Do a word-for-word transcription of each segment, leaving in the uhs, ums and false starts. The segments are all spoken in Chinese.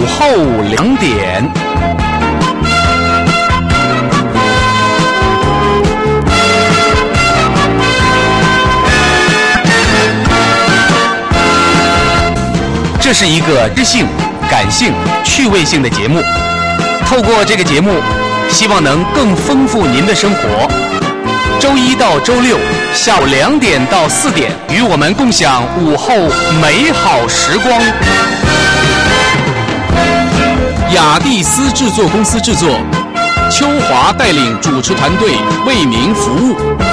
后两点。这是一个知性、感性、趣味性的节目。透过这个节目，希望能更丰富您的生活。周一到周六下午两点到四点，与我们共享午后美好时光。雅蒂斯制作公司制作，秋华带领主持团队为您服务。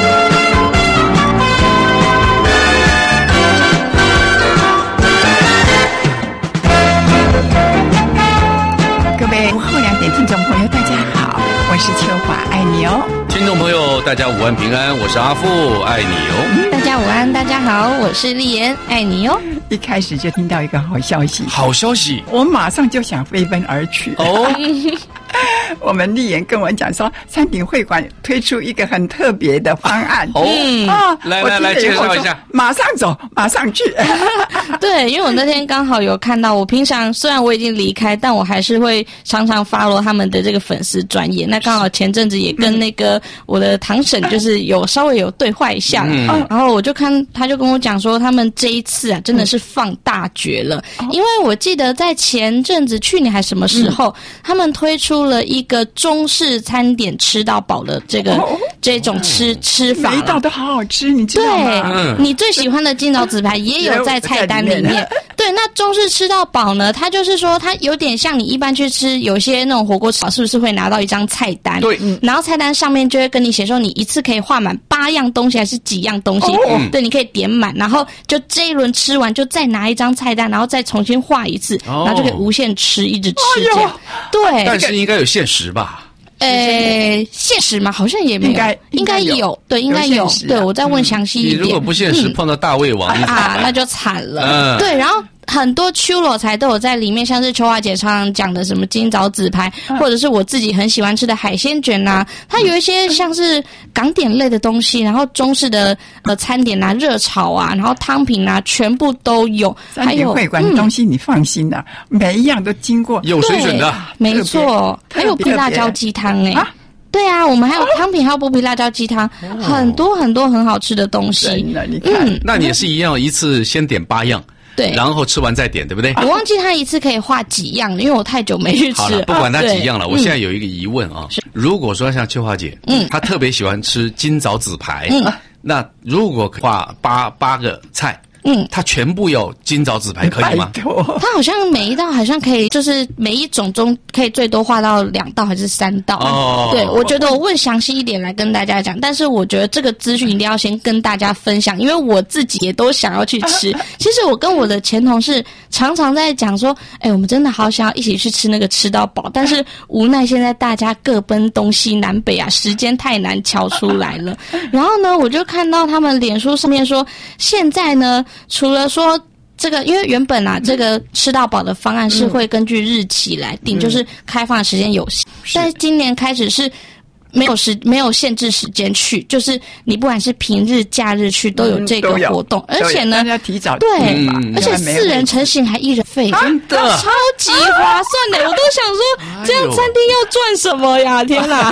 各位午后两点听众朋友，大家好，我是秋华，爱你哦。 听众朋友，大家午安平安，我是阿富，爱你哦。 大家午安，大家好，我是丽妍，爱你哦。 一开始就听到一个好消息， 好消息， 我马上就想飞奔而去哦。 我们丽妍跟我讲说，山顶会馆推出一个很特别的方案哦、嗯、啊，来来来，介绍一下， 马上走，马上去。 对，因为我那天刚好有看到，我平常虽然我已经离开，但我还是会常常 follow 他们的这个粉丝专页。那刚好前阵子也跟那个我的堂婶就是有稍微有对话一下，嗯、然后我就看他就跟我讲说，他们这一次啊真的是放大绝了，嗯、因为我记得在前阵子去年还什么时候，嗯、他们推出了一个中式餐点吃到饱的这个、哦、这种吃、嗯、吃法， 每一道都好好吃，你知道吗？ 对，嗯、你最喜欢的金枣紫排也有在菜单里面。对，那中式吃到饱呢，它就是说它有点像你一般去吃有些那种火锅吃饱，是不是会拿到一张菜单？ 对， 嗯、然后菜单上面就会跟你写说你一次可以画满八样东西还是几样东西，哦、对，你可以点满，然后就这一轮吃完就再拿一张菜单，然后再重新画一次，哦、然后就可以无限吃，一直吃这样。对， 但是应该有限时吧？ 呃，限时吗？好像也没有，应该应该有，对，应该有。有啊、对，我再问详细一点。 你如果不限时，嗯、碰到大胃王啊，那就惨了。嗯、对，然后。很多秋罗菜都有在里面，像是秋华姐常常讲的什么金枣紫排，嗯、或者是我自己很喜欢吃的海鲜卷啊，它有一些像是港点类的东西，然后中式的呃餐点啊、热炒啊，然后汤品啊，全部都有。 山顶会馆的东西你放心啦、啊嗯，每一样都经过有水准的， 没错，还有皮辣椒鸡汤哎。啊对啊，我们还有汤品，还有剥皮辣椒鸡汤，哦、很多很多很好吃的东西。 你看， 嗯， 那你也是一样，一次先点八样。 对， 然后吃完再点，对不对？ 我忘记他一次可以画几样了，因为我太久没去吃了。 好了，不管他几样了，我现在有一个疑问啊。嗯、如果说像秋华姐，嗯，她特别喜欢吃金枣紫排，嗯，那如果画八八个菜。嗯，它全部有金枣紫排可以吗？ 它好像每一道好像可以，就是每一种中可以最多画到两道还是三道。哦，对，我觉得我问详细一点来跟大家讲，但是我觉得这个资讯一定要先跟大家分享，因为我自己也都想要去吃。其实我跟我的前同事常常在讲说，哎，我们真的好想要一起去吃那个吃到饱，但是无奈现在大家各奔东西南北啊，时间太难敲出来了。然后呢，我就看到他们脸书上面说，现在呢。除了说这个，因为原本啊，这个吃到饱的方案是会根据日期来定，嗯、就是开放的时间有限。但今年开始是没有时没有限制时间去，就是你不管是平日、假日去都有这个活动，嗯、而且呢， 要提早对，嗯、而且四人成行还一人费， 真的超级划算的。我都想说，这样餐厅要赚什么呀？天哪！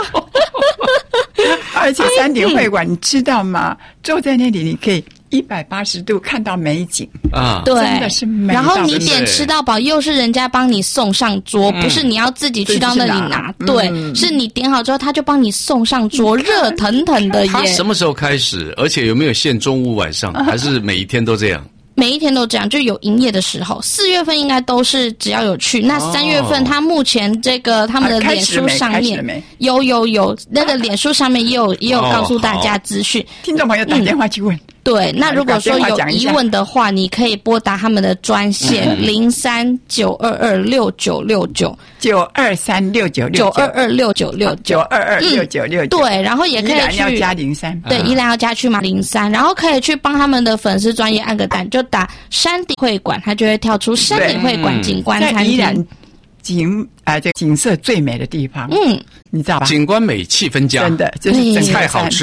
而且山顶会馆，你知道吗？坐在那里，你可以。一百八十度看到美景啊， 对， 真的是美。 然后你点吃到饱，又是人家帮你送上桌，嗯、不是你要自己去到那里拿。对，嗯、是你点好之后，他就帮你送上桌，热腾腾的耶。 他什么时候开始？而且有没有限中午晚上？还是每一天都这样？ 每一天都这样，就有营业的时候。四月份应该都是只要有去，那三月份他目前这个他们的脸书上面有有有那个脸书上面也有也有告诉大家资讯。 听众朋友打电话去问。嗯对，那如果说有疑问的话，你可以拨打他们的专线零三九二二六九六九九二三六九六九二二六九六九二二六九六九。 对，然后也可以去依然要加零三， 对，依然要加去嘛零三，然后可以去帮他们的粉丝专页按个赞，就打山顶会馆，它就会跳出山顶会馆景观餐厅。 景啊、呃，这景色最美的地方，嗯，你知道吧？ 景观美，气氛佳， 真的，就是菜好吃。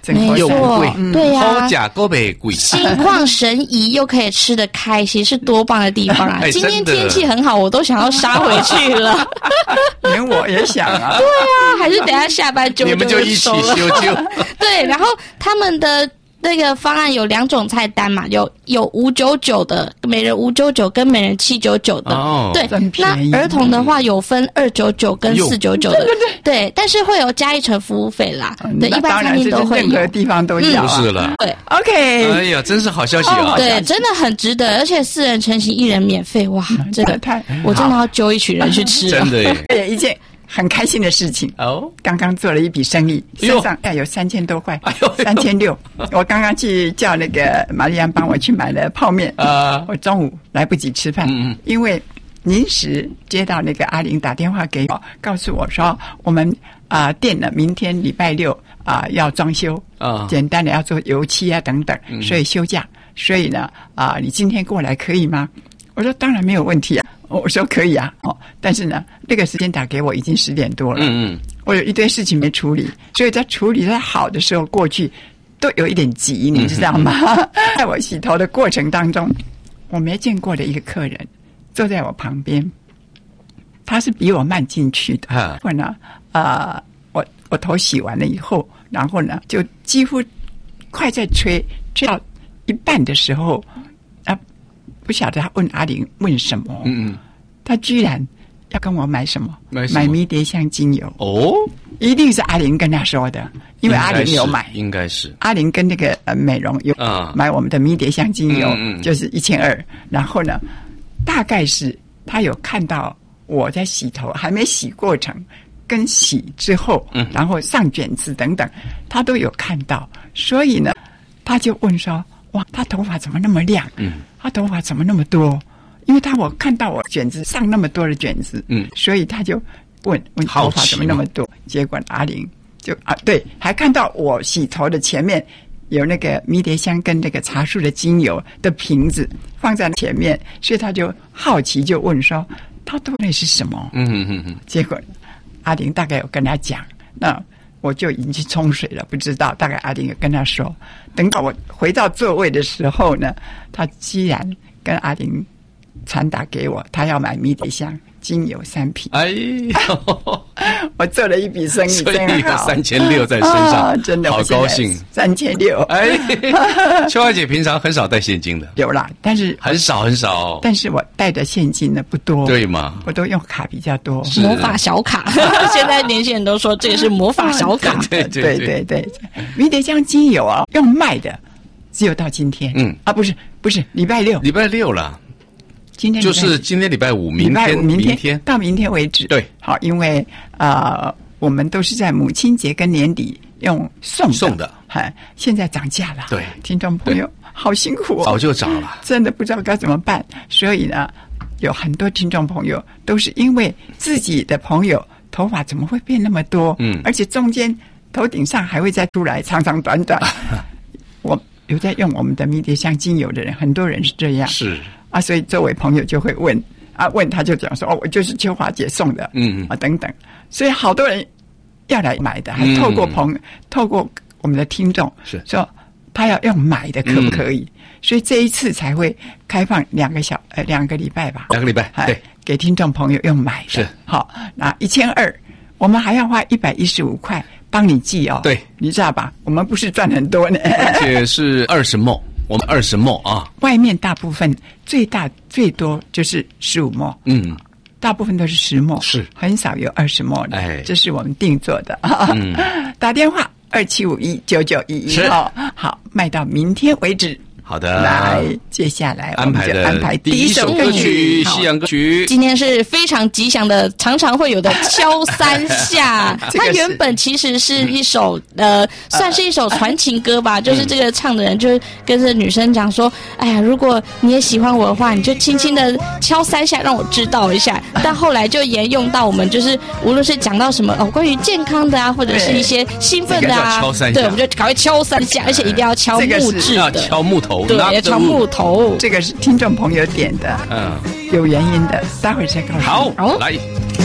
没错，对呀、啊， 好价够不贵， 心旷神怡又可以吃得开心，是多棒的地方啊！今天天气很好，我都想要杀回去了。 连我也想啊。 对啊，还是等一下下班就你们就一起修修。 对，然后他们的那个方案有两种菜单嘛，有有五九九的，每人五九九跟每人七九九的。 哦， 对，那儿童的话有分二九九跟四九九的，对对对，对，但是会有加一成服务费啦。嗯、对，一般餐厅都会有， 任何地方都有、啊。 就是了。 对 ，OK。 哎呀，真是好消息啊！ 哦、对，真的很值得，而且四人成行一人免费，哇，这个太，我真的要揪一群人去吃、啊。 真的耶！ 对，一件很开心的事情哦，刚刚做了一笔生意，身上要有三千多块，三千六。我刚刚去叫那个玛丽安帮我去买了泡面啊，我中午来不及吃饭，嗯嗯，因为临时接到那个阿玲打电话给我，告诉我说我们啊、呃、店呢明天礼拜六啊、呃、要装修啊，简单的要做油漆啊等等，所以休假，所以呢啊、呃、你今天过来可以吗？我说当然没有问题啊。我说可以啊，哦，但是呢，那个时间打给我已经十点多了，嗯嗯，我有一堆事情没处理，所以在处理的好的时候过去，都有一点急，你知道吗？嗯、在我洗头的过程当中，我没见过的一个客人坐在我旁边，他是比我慢进去的，然后呢，呃，我我头洗完了以后，然后呢，就几乎快在吹吹到一半的时候。不晓得他问阿玲问什么，嗯嗯，他居然要跟我买什么？买什么？买迷迭香精油哦，一定是阿玲跟他说的，因为阿玲有买， 应该是阿玲跟那个呃美容有啊买我们的迷迭香精油，嗯嗯就是一千二。然后呢，大概是他有看到我在洗头，还没洗过程跟洗之后，嗯，然后上卷子等等，他都有看到，所以呢，他就问说。哇，他头发怎么那么亮？嗯，他头发怎么那么多？因为他我看到我卷子上那么多的卷子，嗯，所以他就问问头发怎么那么多？结果阿玲就啊，对，还看到我洗头的前面有那个迷迭香跟那个茶树的精油的瓶子放在前面，所以他就好奇就问说：“他都那是什么？”嗯嗯嗯嗯。结果阿玲大概有跟他讲，那。我就已经去冲水了，不知道。大概阿玲有跟他说，等到我回到座位的时候呢，他居然跟阿玲传达给我，他要买迷迭香精油三瓶。哎呦，我做了一笔生意，真好， 有三千六在身上， 啊、真的好高兴。 三千六， 哎，秋华姐平常很少带现金的， 有啦，但是很少很少。 但是我带的现金呢不多， 对吗？ 我都用卡比较多， 魔法小卡。现在年轻人都说这个是魔法小卡， 对对对对。迷迭香精油啊，用卖的只有到今天，嗯啊，不是不是礼拜六， 礼拜六了。 今天就是今天礼拜五，明天明天, 明天到明天为止。 对， 好，因为呃，我们都是在母亲节跟年底用送的， 送的， 哎，现在涨价了。 对， 听众朋友好辛苦哦， 早就涨了， 真的不知道该怎么办。所以呢，有很多听众朋友都是因为自己的朋友头发怎么会变那么多？嗯，而且中间头顶上还会再出来长长短短。我有在用我们的迷迭香精油的人，很多人是这样。 是。 啊，所以周围朋友就会问啊，问他就讲说哦，我就是秋华姐送的，嗯啊等等，所以好多人要来买的，还透过朋友、嗯、透过我们的听众是说他要用买的可不可以？嗯、所以这一次才会开放两个小呃两个礼拜吧， 两个礼拜对， 给听众朋友用买的是好，那一千二，我们还要花一百一十五块帮你寄哦， 对， 你知道吧？我们不是赚很多呢， 而且是二十毫。我们二十毫啊， 外面大部分最大最多就是十五毫，嗯，大部分都是十毫， 是很少有二十毫的， 哎， 这是我们定做的。嗯、打电话二七五一九九一一，好，好，卖到明天为止。 好的， 来，接下来安排的安排第一首歌曲，西洋歌曲。 今天是非常吉祥的，常常会有的敲三下。它原本其实是一首呃，算是一首传情歌吧，就是这个唱的人就跟着女生讲说：“哎呀，如果你也喜欢我的话，你就轻轻的敲三下，让我知道一下。”但后来就沿用到我们就是无论是讲到什么哦，关于健康的啊，或者是一些兴奋的啊，对，我们就赶快敲三下，而且一定要敲木质的， 敲木头。 对，要敲木头。 这个是听众朋友点的，嗯，有原因的，待会儿再告诉你。 好，好，来。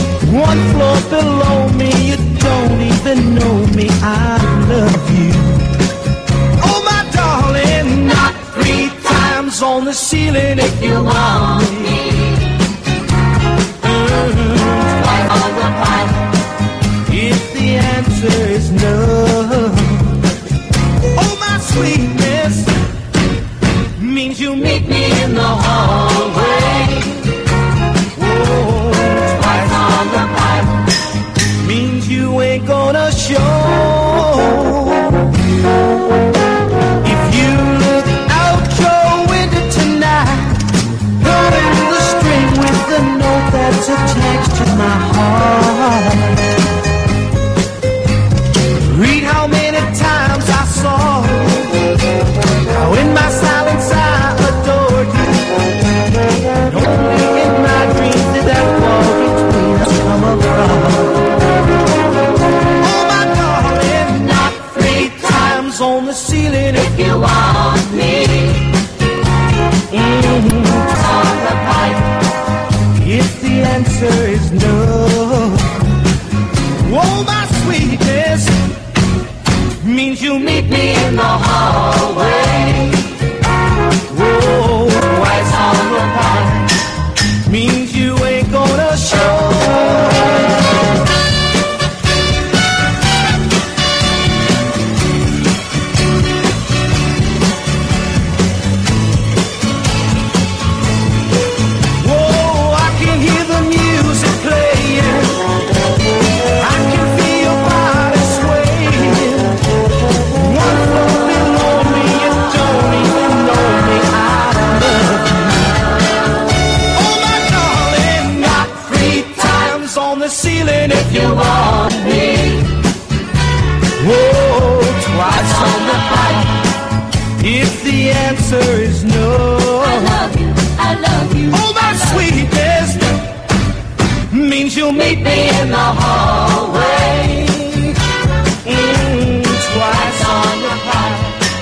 One floor below me, you don't even know me. I love you. the ceiling if you want me. Mm-hmm. Twice on the pipe if the answer is no. Oh, my sweetness means you meet me in the hallway. Oh, twice on the pipe means you ain't gonna show. If you look out your window tonight, pulling the string with the note that's attached to my heart. Read how many times I saw how in my silence I adored you. And only in my dreams did that wall between us come across. Oh, my darling, knock three times on the ceiling if you want me. Mm-hmm. On the pipe if the answer is no. Oh, my sweetness means you meet me in the hallway. Whoa, twice on the pipe means you ain't gonna show. Ceiling if you want me. Whoa, twice on the pipe if the answer is no. I love you, I love you. Oh, my sweetness means you'll meet me in the hallway. Mm, twice on the pipe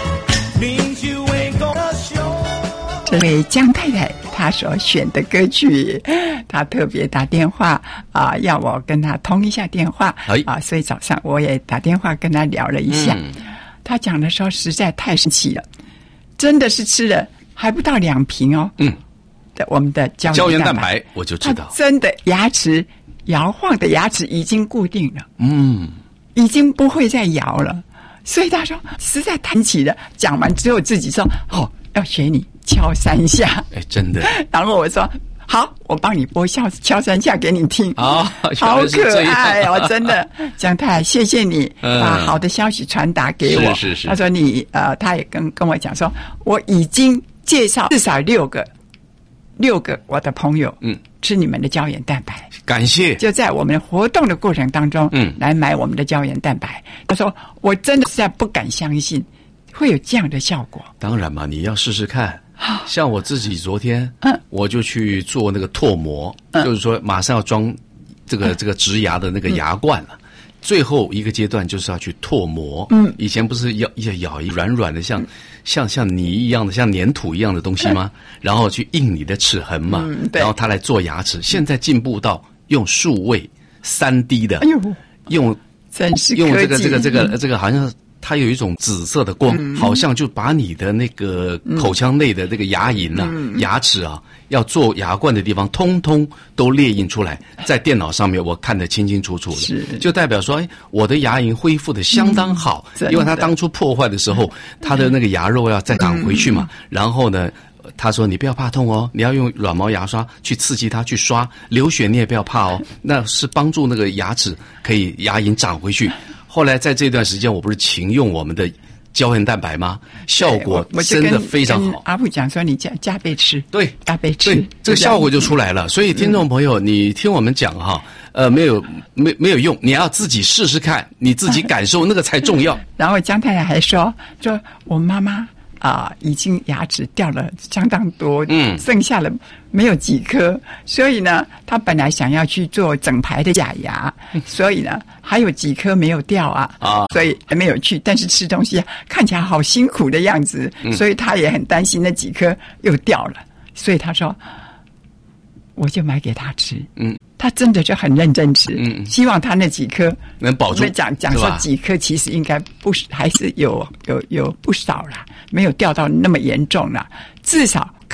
means you ain't gonna show. 这位江太太她所选的歌曲，她特别打电话啊、呃，要我跟她通一下电话啊、呃，所以早上我也打电话跟她聊了一下。嗯、她讲的时候实在太神奇了，真的是吃了还不到两瓶哦。嗯，我们的胶胶原蛋蛋白我就知道， 真的牙齿摇晃的牙齿已经固定了， 嗯， 已经不会再摇了。所以她说实在太神奇了。讲完之后自己说哦，要学你。敲三下， 哎，真的。 然后我说好，我帮你播敲敲三下给你听。 哦， 好可爱哦，真的。江太，谢谢你把好的消息传达给我。 是是是。 他说你呃，他也跟跟我讲说，我已经介绍至少六个六个我的朋友，嗯，吃你们的胶原蛋白。 感谢。 就在我们活动的过程当中，嗯，来买我们的胶原蛋白。他说我真的实在不敢相信会有这样的效果。 当然嘛，你要试试看。像我自己昨天，嗯，我就去做那个唾膜，嗯、就是说马上要装这个、嗯、这个植牙的那个牙冠了。嗯、最后一个阶段就是要去唾膜。嗯，以前不是要要咬一软软的像、嗯、像像泥一样的像粘土一样的东西吗？嗯、然后去印你的齿痕嘛，嗯、然后他来做牙齿。现在进步到用数位三 D 的，哎呦，用真是用这个这个这个这个好像。它有一种紫色的光，嗯、好像就把你的那个口腔内的这个牙龈啊、嗯、牙齿啊，要做牙冠的地方，通通都列印出来，在电脑上面我看得清清楚楚的，就代表说，哎，我的牙龈恢复的相当好，嗯、因为它当初破坏的时候，它的那个牙肉要再长回去嘛，嗯、然后呢。他说你不要怕痛哦，你要用软毛牙刷去刺激它去刷，流血你也不要怕哦，那是帮助那个牙齿可以牙龈长回去。后来在这段时间我不是勤用我们的胶原蛋白吗？效果真的非常好。 阿布讲说你加加倍吃， 对， 加倍吃， 对，这个效果就出来了。所以听众朋友，嗯、你听我们讲哈，呃，没有没没有用，你要自己试试看，你自己感受那个才重要。 然后江太太还说，说我妈妈。啊、呃，已经牙齿掉了相当多，嗯，剩下了没有几颗，所以呢，他本来想要去做整排的假牙，嗯、所以呢，还有几颗没有掉啊，啊，所以还没有去，但是吃东西看起来好辛苦的样子，嗯、所以他也很担心那几颗又掉了，所以他说，我就买给他吃，嗯。他真的就很认真吃，嗯，希望他那几颗能保住。 我们讲讲说几颗，其实应该不还是有有有不少啦，没有掉到那么严重啦，至少可以。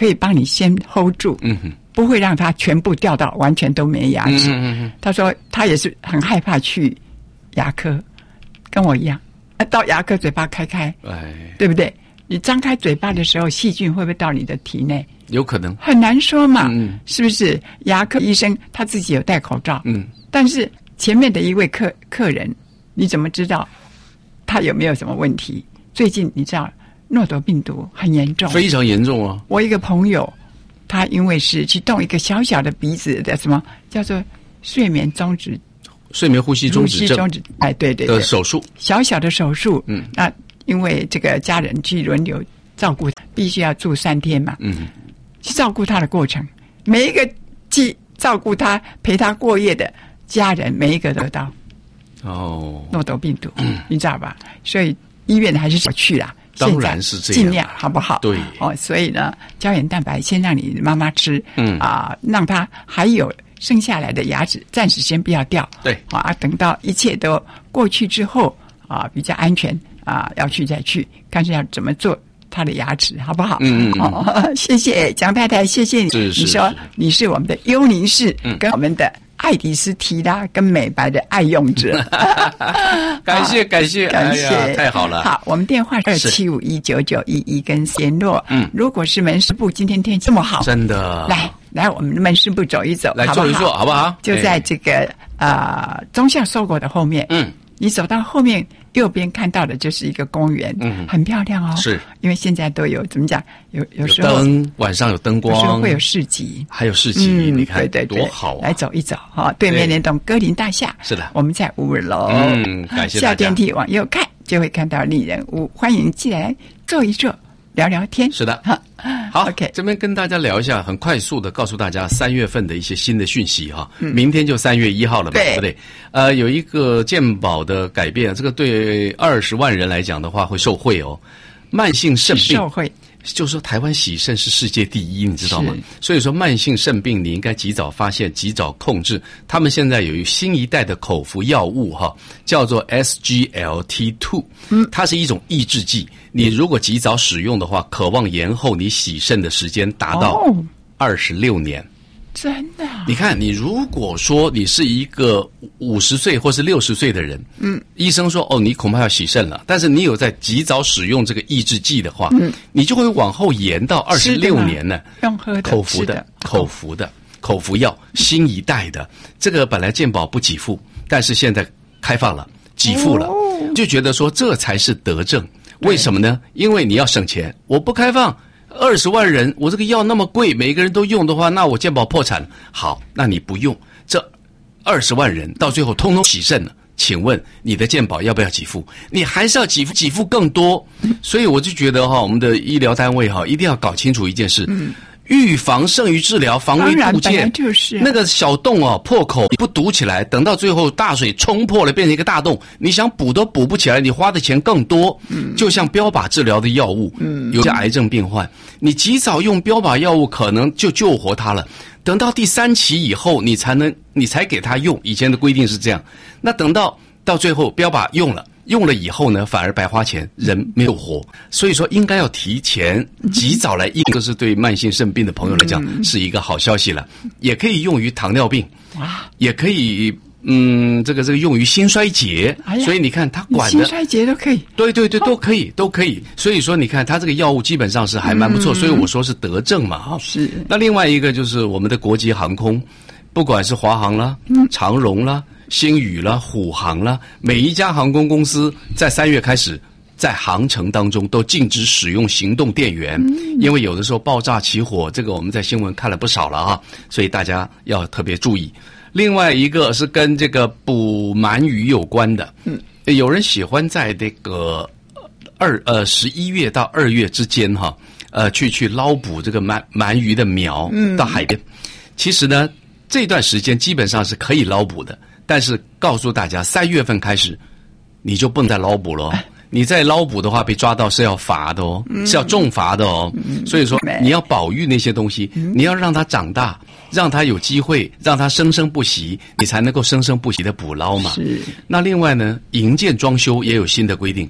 可以帮你先 hold 住，嗯哼，不会让它全部掉到完全都没牙齿。嗯嗯，他说他也是很害怕去牙科，跟我一样，到牙科嘴巴开开，哎，对不对？你张开嘴巴的时候，细菌会不会到你的体内？ 有可能， 很难说嘛，嗯，是不是？牙科医生他自己有戴口罩，嗯，但是前面的一位客客人，你怎么知道他有没有什么问题？最近你知道诺斗病毒很严重， 非常严重啊！ 我一个朋友，他因为是去动一个小小的鼻子的什么叫做睡眠中止、 睡眠呼吸中止症， 哎，对对对， 的手术， 小小的手术，嗯，那因为这个家人去轮流照顾，必须要住三天嘛，嗯。去照顾他的过程，每一个去照顾他、陪他过夜的家人，每一个得到哦诺斗病毒，嗯、你知道吧？所以医院还是少去啦。 当然是这样， 尽量好不好？ 对哦，所以呢，胶原蛋白先让你妈妈吃，嗯啊，让她还有剩下来的牙齿暂时先不要掉， 对啊，等到一切都过去之后啊，比较安全啊，要去再去，看是要怎么做。他的牙齿好不好？嗯嗯嗯、哦，谢谢蒋太太，谢谢你。 是是是， 你说你是我们的幽宁氏，嗯、跟我们的爱迪斯提拉跟美白的爱用者。 感谢感谢感谢、哎， 太好了。 好，我们电话二七五一九九一一跟联络。嗯，如果是门市部，今天天气这么好， 真的来来我们的门市部走一走， 来坐一坐，好不好？ 就在这个啊、呃、中校收购的后面。嗯。你走到后面右边看到的就是一个公园，嗯，很漂亮哦。 是， 因为现在都有怎么讲，有有时候灯，晚上有灯光， 有时候会有市集， 还有市集，嗯、你看， 对对对， 多好、啊！ 来走一走哈、哦，对面那栋歌林大厦， 是的， 我们在五楼， 嗯，感谢大家。 下电梯往右看就会看到丽人屋，欢迎进来坐一坐。聊聊天是的，好 ，OK， 这边跟大家聊一下，很快速的告诉大家三月份的一些新的讯息哈。嗯、明天就三月一号了嘛，对不对？呃，有一个健保的改变，这个对二十万人来讲的话会受惠哦。慢性肾病受惠， 就是说台湾洗肾是世界第一，你知道吗？所以说慢性肾病你应该及早发现，及早控制。他们现在有一新一代的口服药物哈，叫做 S G L T 二， 嗯，它是一种抑制剂。你如果及早使用的话，渴望延后你洗肾的时间达到二十六年。哦， 真的？ 你看，你如果说你是一个五十岁或是六十岁的人，嗯，医生说哦，你恐怕要洗肾了，但是你有在及早使用这个抑制剂的话，嗯，你就会往后延到二十六年呢。 用喝的、 口服的、口服的、口服药，新一代的，这个本来健保不给付，但是现在开放了，给付了，哦、就觉得说这才是德政。为什么呢？因为你要省钱，我不开放。二十万人，我这个药那么贵，每个人都用的话，那我健保破产。好，那你不用，这二十万人到最后通通洗肾了。请问你的健保要不要给付？你还是要给付，给付更多。所以我就觉得哈，我们的医疗单位哈，一定要搞清楚一件事。嗯，预防胜于治疗，防微杜渐。 就是那个小洞哦，破口你不堵起来，等到最后大水冲破了，变成一个大洞，你想补都补不起来，你花的钱更多。嗯，就像标靶治疗的药物，嗯，有些癌症病患，你及早用标靶药物，可能就救活他了。等到第三期以后，你才能，你才给他用。以前的规定是这样，那等到到最后标靶用了。用了以后呢，反而白花钱，人没有活。所以说，应该要提前、及早来应，这是对慢性肾病的朋友来讲是一个好消息了。也可以用于糖尿病，也可以，嗯，这个这个用于心衰竭。所以你看，他管的心衰竭都可以， 对对对，都可以，都可以。所以说，你看他这个药物基本上是还蛮不错。所以我说是德政嘛，哈。 是。 那另外一个就是我们的国际航空，不管是华航啦、长荣啦。星宇啦、虎航啦，每一家航空公司在三月开始，在航程当中都禁止使用行动电源，嗯、因为有的时候爆炸起火，这个我们在新闻看了不少了啊，所以大家要特别注意。另外一个是跟这个捕鳗鱼有关的，嗯，有人喜欢在这个二呃十一月到二月之间哈，呃去去捞捕这个鳗鳗鱼的苗，嗯，到海边。其实呢，这段时间基本上是可以捞捕的。但是告诉大家，三月份开始，你就不能再捞捕了、哦。你再捞捕的话，被抓到是要罚的哦，嗯、是要重罚的哦。嗯、所以说，你要保育那些东西，嗯、你要让它长大，让它有机会，让它生生不息，你才能够生生不息的捕捞嘛。是。那另外呢，营建装修也有新的规定，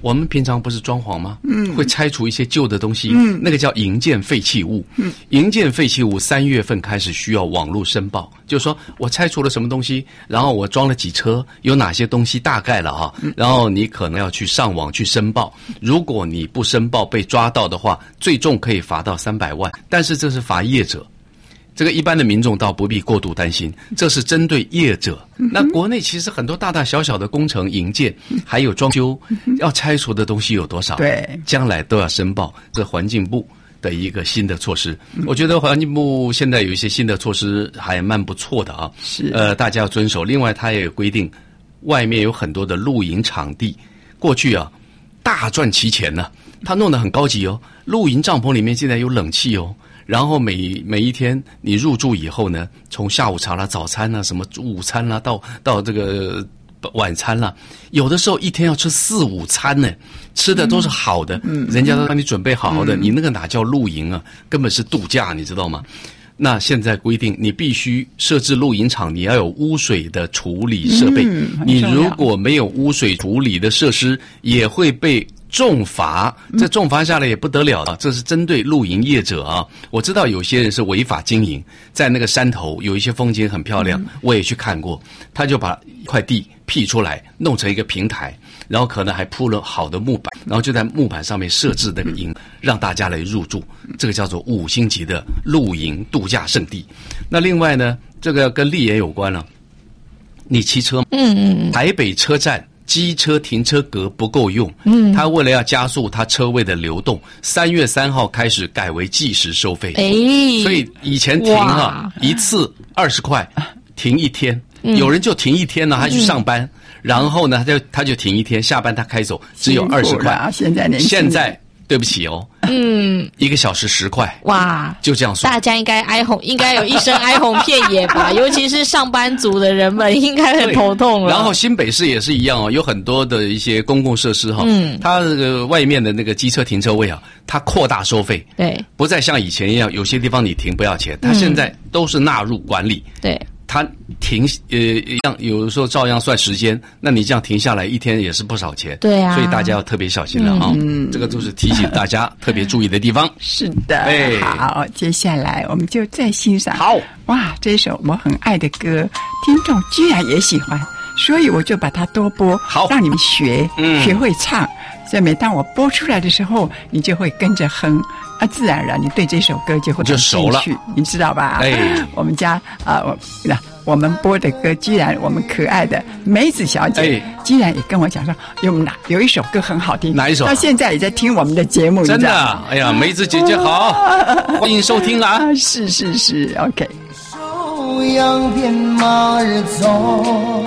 我们平常不是装潢吗？嗯，会拆除一些旧的东西，嗯，那个叫营建废弃物。嗯，营建废弃物三月份开始需要网络申报，就是说我拆除了什么东西，然后我装了几车，有哪些东西大概了哈，然后你可能要去上网去申报。如果你不申报被抓到的话，最重可以罚到三百万，但是这是罚业者。这个一般的民众倒不必过度担心，这是针对业者。那国内其实很多大大小小的工程营建，还有装修，要拆除的东西有多少？ 对， 将来都要申报。这环境部的一个新的措施，我觉得环境部现在有一些新的措施还蛮不错的啊。 是， 呃，大家要遵守。另外，它也有规定，外面有很多的露营场地，过去啊大赚其钱呢、啊，它弄得很高级哦。露营帐篷里面现在有冷气哦。然后每每一天你入住以后呢，从下午茶啦、早餐啦、什么午餐啦，到到这个晚餐啦，有的时候一天要吃四五餐呢，吃的都是好的，嗯，人家都帮你准备好好的，嗯、你那个哪叫露营啊，根本是度假，你知道吗？那现在规定，你必须设置露营场，你要有污水的处理设备。嗯、你如果没有污水处理的设施，也会被重罚。这重罚下来也不得了啊！这是针对露营业者啊。我知道有些人是违法经营，在那个山头有一些风景很漂亮，我也去看过。他就把一块地辟出来，弄成一个平台。然后可能还铺了好的木板，然后就在木板上面设置那个营，让大家来入住。这个叫做五星级的露营度假胜地。那另外呢，这个跟立言有关了。你骑车，嗯嗯，台北车站机车停车格不够用，嗯，他为了要加速他车位的流动，三月三号开始改为计时收费。哎，所以以前停啊一次二十块，停一天，嗯、有人就停一天呢，他去上班。嗯然后呢，他就他就停一天，下班他开走，只有二十块。 现在年现在对不起哦，嗯，一个小时十块，哇，就这样说。 大家应该哀鸿，应该有一声哀鸿遍野吧？尤其是上班族的人们，应该很头痛了。 然后新北市也是一样哦，有很多的一些公共设施哈、哦，嗯，它这个外面的那个机车停车位啊，它扩大收费，对，不再像以前一样，有些地方你停不要钱，它现在都是纳入管理，对。他停呃一样，有的时候照样算时间，那你这样停下来一天也是不少钱，对啊，所以大家要特别小心了啊、嗯！这个都是提醒大家特别注意的地方。 是的，哎，好，接下来我们就再欣赏。好，哇，这首我很爱的歌，听众居然也喜欢，所以我就把它多播，好，让你们学，嗯，学会唱。所以每当我播出来的时候，你就会跟着哼。啊，自然而然，你对这首歌就会就熟了， 你知道吧？哎，我们家啊，我那我们播的歌，居然我们可爱的梅子小姐，哎、居然也跟我讲说，有哪有一首歌很好听， 哪一首？ 她现在也在听我们的节目， 真的，哎呀，梅子姐姐好，欢迎收听啊！ 是是是 ，OK。 手扬鞭马儿走，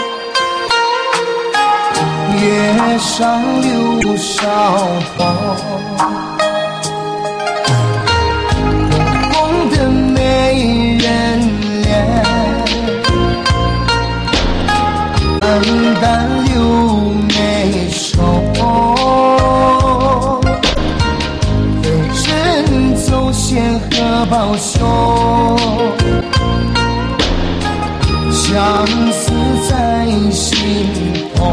月上柳梢头。美人脸，淡淡柳眉梢，飞针走线和抱袖，相思在心头。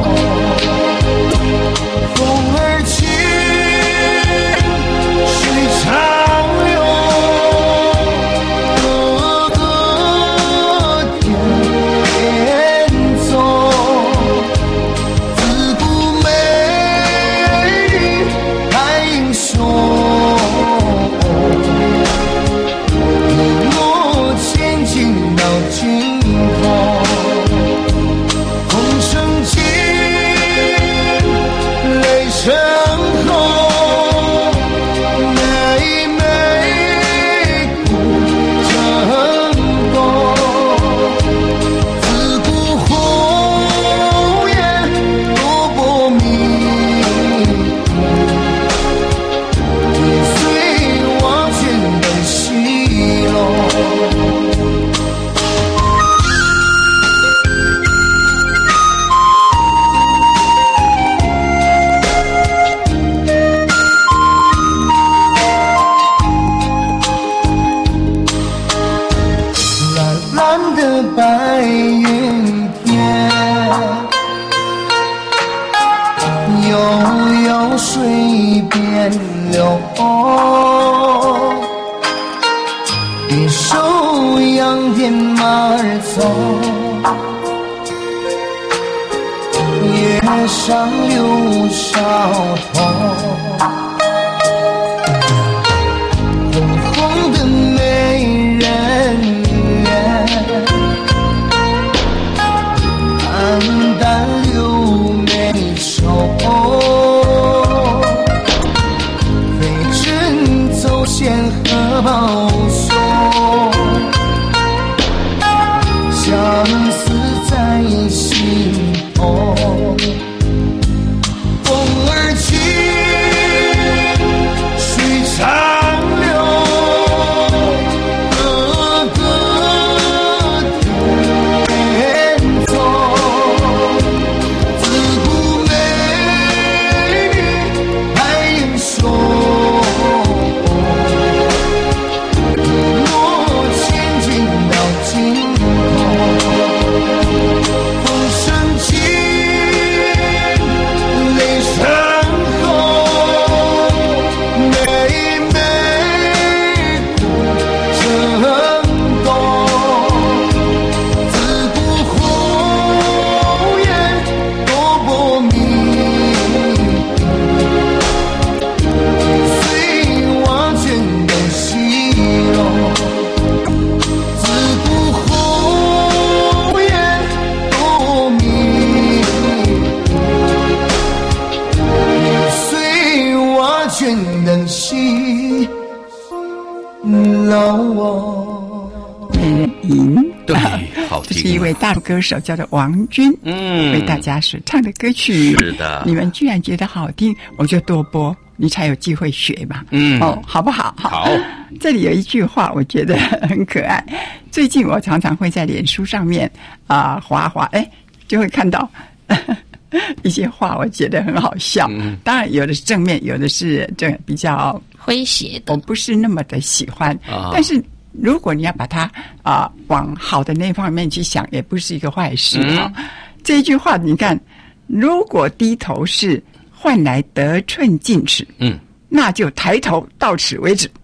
风儿去，水长流。情别手扬鞭马儿走，夜上柳梢头，红红的美人缘，淡淡柳眉愁，飞针走线和保送，相思在心头。风儿轻，水长流，哥哥天走，自古美女爱英雄，落千军到尽头。风声起，雷声吼，妹妹正东，自古红颜多薄命，随我卷的西容，自古红颜多命，随我卷的西楼。 美人吟， 对，好听。 这是一位大陆歌手，叫做王军， 嗯， 为大家所唱的歌曲。 是的， 你们居然觉得好听，我就多播，你才有机会学嘛。 嗯， 哦，好不好？ 好。 这里有一句话，我觉得很可爱。最近我常常会在脸书上面啊滑滑，哎，就会看到一些话，我觉得很好笑。嗯，当然有的是正面，有的是这比较诙谐的， 我不是那么的喜欢。 啊，但是如果你要把它啊、呃、往好的那方面去想，也不是一个坏事啊、嗯。这一句话你看，如果低头是换来得寸进尺，嗯，那就抬头到此为止。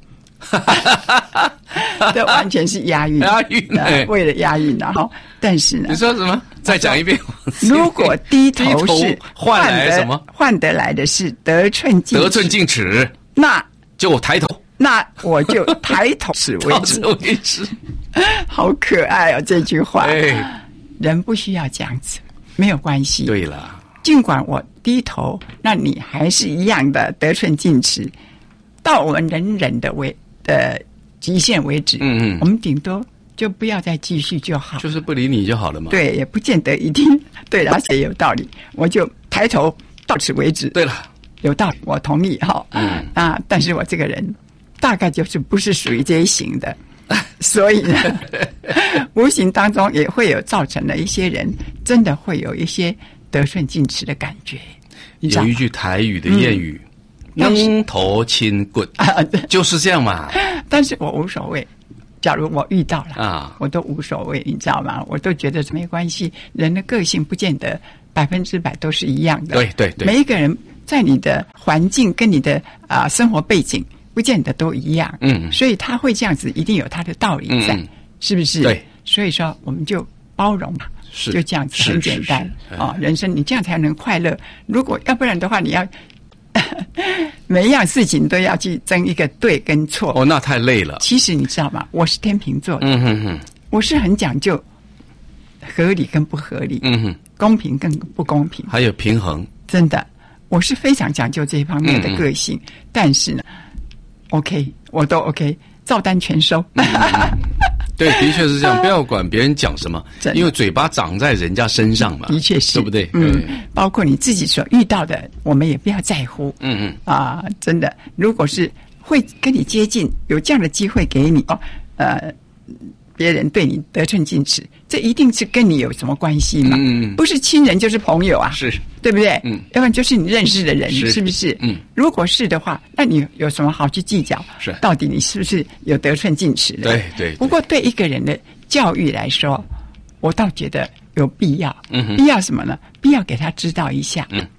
这完全是押韵， 押韵、欸， 为了押韵然后，但是呢， 你说什么？再讲一遍。 如果低头是换来什么？ 换得来的是得寸进尺， 得寸进尺， 那就抬头。 那我就抬头此为止， 为止， 好可爱哦！这句话， 哎， 人不需要这样子，没有关系。 对了， 尽管我低头，那你还是一样的得寸进尺，到我们能忍的为的极限为止。嗯嗯，我们顶多就不要再继续就好， 就是不理你就好了嘛。 对，也不见得一定对，而且有道理，我就抬头到此为止。 对了， 有道理，我同意哈。嗯啊，但是我这个人。大概就是不是属于这一型的，所以呢，无形当中也会有造成了一些人真的会有一些得寸进尺的感觉。 有一句台语的谚语，扔头亲棍，就是这样嘛。 但是我无所谓，假如我遇到了啊， 我都无所谓，你知道吗？我都觉得没关系。人的个性不见得百分之百都是一样的， 对对对， 每一个人在你的环境跟你的啊、呃、生活背景。不见得都一样，嗯，所以他会这样子，一定有他的道理在，嗯、是不是？ 对， 所以说我们就包容嘛， 是就这样子，很简单啊、哦。人生你这样才能快乐。如果要不然的话，你要每一样事情都要去争一个对跟错， 哦，那太累了。 其实你知道吗？我是天秤座的， 嗯哼哼， 我是很讲究合理跟不合理， 嗯哼， 公平跟不公平， 还有平衡。 真的，我是非常讲究这一方面的个性，嗯、但是呢。OK， 我都 OK， 照单全收。 嗯、对，的确是这样，不要管别人讲什么，因为嘴巴长在人家身上嘛， 的确是， 对不对？ 嗯，包括你自己所遇到的，我们也不要在乎。 嗯嗯， 啊，真的，如果是会跟你接近，有这样的机会给你哦，呃。别人对你得寸进尺，这一定是跟你有什么关系嘛？嗯，不是亲人就是朋友啊， 是对不对？ 嗯， 要不然就是你认识的人， 是, 是不是？ 嗯， 如果是的话，那你有什么好去计较？ 是， 到底你是不是有得寸进尺的？ 对 对, 对。 不过对一个人的教育来说，我倒觉得有必要。 嗯哼， 必要什么呢？必要给他知道一下。 嗯， 好、哦，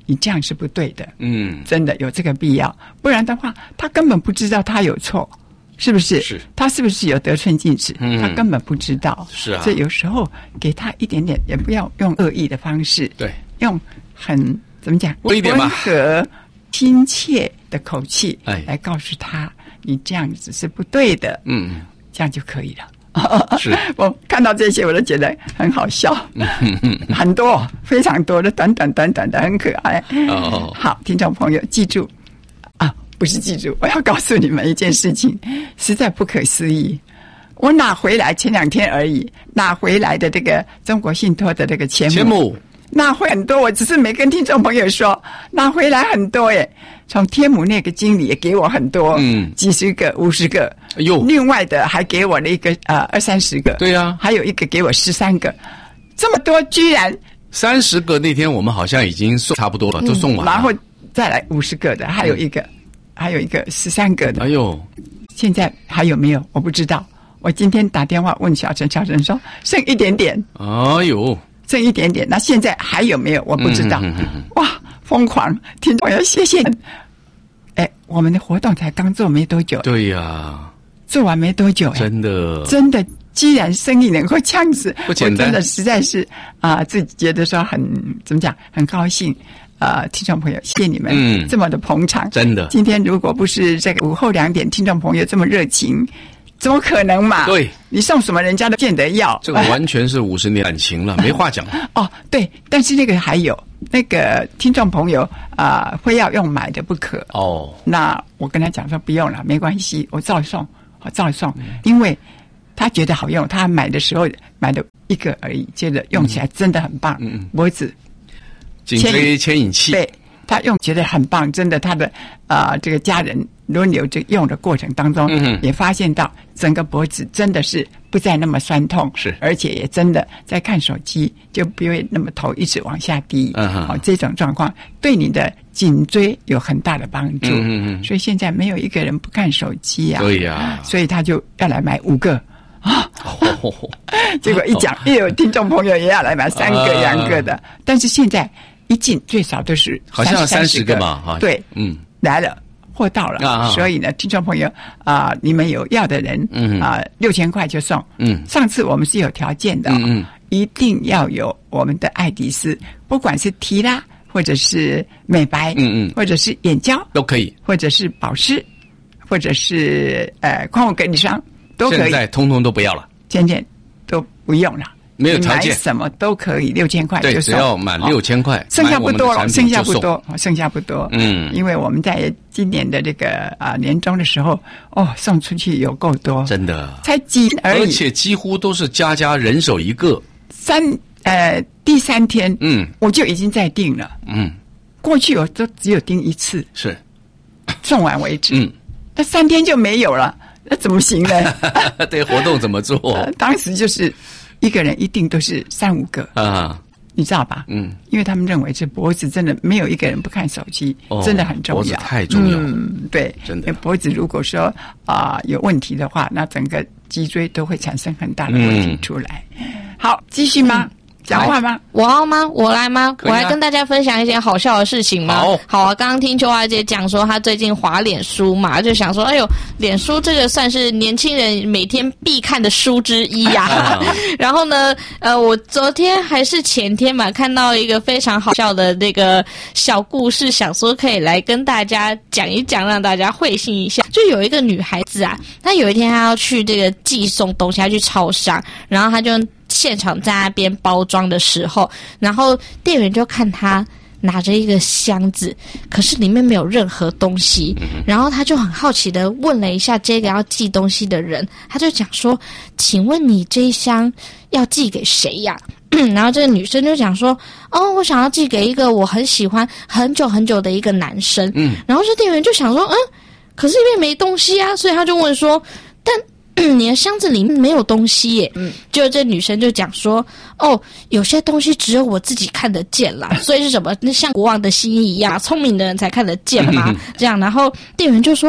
你这样是不对的。 嗯， 真的有这个必要，不然的话，他根本不知道他有错。是不是？ 是， 他是不是有得寸进尺？嗯，他根本不知道。 是啊， 所以有时候给他一点点，也不要用恶意的方式， 对， 用很怎么讲， 温和、亲切的口气， 哎， 来告诉他，你这样子是不对的。 嗯， 这样就可以了。 是， 我看到这些，我都觉得很好笑，很多，非常多的，短短短短的，很可爱。 哦， 好，听众朋友，记住。不是记住，我要告诉你们一件事情，实在不可思议。我拿回来前两天而已，拿回来的这个中国信托的这个钱钱母， 拿回很多，我只是没跟听众朋友说，拿回来很多耶。从天母那个经理也给我很多，嗯，几十个、五十个， 哎呦， 另外的还给我了一个呃二三十个， 对呀、啊， 还有一个给我十三个，这么多居然三十个。那天我们好像已经送差不多了，嗯、都送完了， 然后再来五十个的，还有一个。嗯还有一个十三个的， 哎呦， 现在还有没有？我不知道。我今天打电话问小陈，小陈说剩一点点。 哎呦， 剩一点点。那现在还有没有？我不知道。嗯、哼哼哇，疯狂！听众要谢谢。哎，我们的活动才刚做没多久。 对呀、啊， 做完没多久， 真的， 真的，既然生意能够这样子， 不简单， 我真的实在是啊、呃，自己觉得说很怎么讲，很高兴。呃，听众朋友，谢谢你们这么的捧场， 嗯、真的。 今天如果不是这个午后两点，听众朋友这么热情，怎么可能嘛？ 对， 你送什么人家都见得要。 这个完全是五十年感情了，没话讲。 哦，对，但是那个还有那个听众朋友啊、呃，非要用买的不可。 哦， 那我跟他讲说不用了，没关系，我照送，我照送，嗯、因为他觉得好用，他买的时候买的一个而已，觉得用起来真的很棒。嗯嗯，脖子。 颈椎牵引器， 对，他用觉得很棒，真的，他的啊、呃、这个家人轮流这用的过程当中，嗯，也发现到整个脖子真的是不再那么酸痛， 是， 而且也真的在看手机就不会那么头一直往下低，嗯哼，哦，这种状况对你的颈椎有很大的帮助，嗯嗯，所以现在没有一个人不看手机啊， 对呀、啊， 所以他就要来买五个。啊、哦！结果一讲，也有听众朋友也要来买三个、两、呃、个的，但是现在一进最少都是好像三十个嘛，哈， 对，嗯，来了，货到了，啊、所以呢，听众朋友啊、呃，你们有要的人，嗯啊，六千块就送，嗯，上次我们是有条件的、哦，嗯嗯，一定要有我们的爱迪丝，不管是提拉或者是美白，嗯嗯，或者是眼胶都可以， 或者是保湿，或者是呃矿物隔离霜。都可以， 现在通通都不要了， 渐渐都不用了， 没有条件， 买什么都可以，六千块就送， 对，只要满六千块， 剩下不多了，剩下不多，剩下不多，嗯，因为我们在今年的这个啊、呃、年终的时候，哦，送出去有够多， 真的， 才几而已， 而且几乎都是家家人手一个， 三呃第三天，嗯，我就已经在订了，嗯，过去我都只有订一次， 是送完为止， 嗯， 那三天就没有了。那怎么行呢？ 对，活动怎么做、 呃？当时就是一个人一定都是三五个啊， 你知道吧？嗯，因为他们认为这脖子真的没有一个人不看手机，哦、真的很重要， 脖子太重要了。 嗯，对， 真的， 脖子如果说啊、呃、有问题的话，那整个脊椎都会产生很大的问题出来。嗯、好，继续吗？嗯讲话吗？ 我要吗？我来吗？我来跟大家分享一件好笑的事情吗？ 好， 好啊！刚刚听秋华姐讲说，她最近滑脸书嘛，就想说，哎呦，脸书这个算是年轻人每天必看的书之一呀、啊。然后呢，呃，我昨天还是前天嘛，看到一个非常好笑的那个小故事，想说可以来跟大家讲一讲，让大家会心一笑。就有一个女孩子啊，她有一天她要去这个寄送东西，她去超商，然后她就现场在那边包装的时候，然后店员就看他拿着一个箱子，可是里面没有任何东西，然后他就很好奇的问了一下这个要寄东西的人，他就讲说，请问你这一箱要寄给谁呀？然后这个女生就讲说，哦，我想要寄给一个我很喜欢很久很久的一个男生。嗯，然后这店员就想说，嗯，可是里面没东西啊，所以他就问说，但你的箱子里面没有东西耶，嗯，就这女生就讲说，哦，有些东西只有我自己看得见啦，所以是什么？那像国王的心意一样，聪明的人才看得见嘛，这样。然后店员就说，